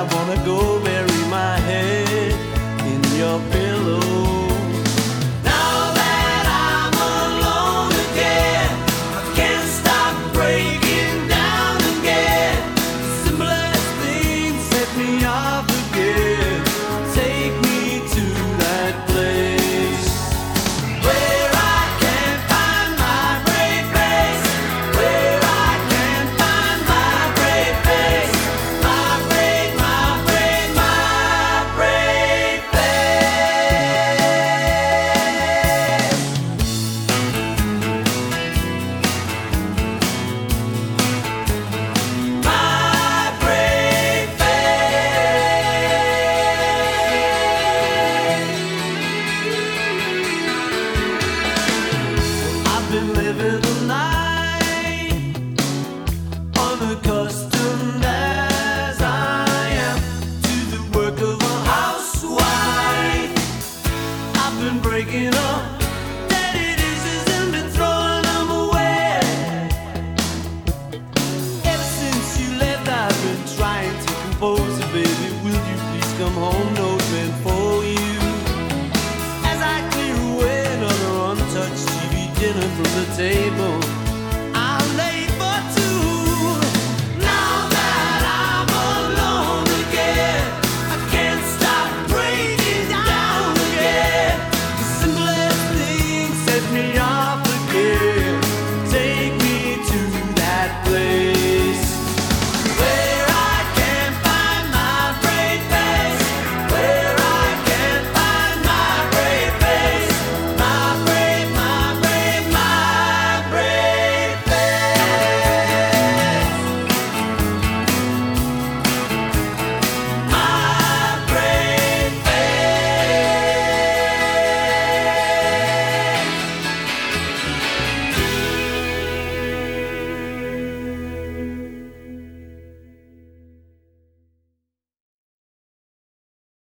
wanna go bury my head in your pillow. Now that I'm alone again, I can't stop breaking down again. Simplest things set me off again. Take me to that place where I can find my brave face, where I can find my brave face, my brave face. My brave face. I've been living the night, unaccustomed as I am to the work of a housewife. I've been breaking up dirty dishes and been throwing them away. Ever since you left, I've been trying to compose it, baby. Will you please come home? Note meant for you. As I clear away another untouched TV dinner from the table.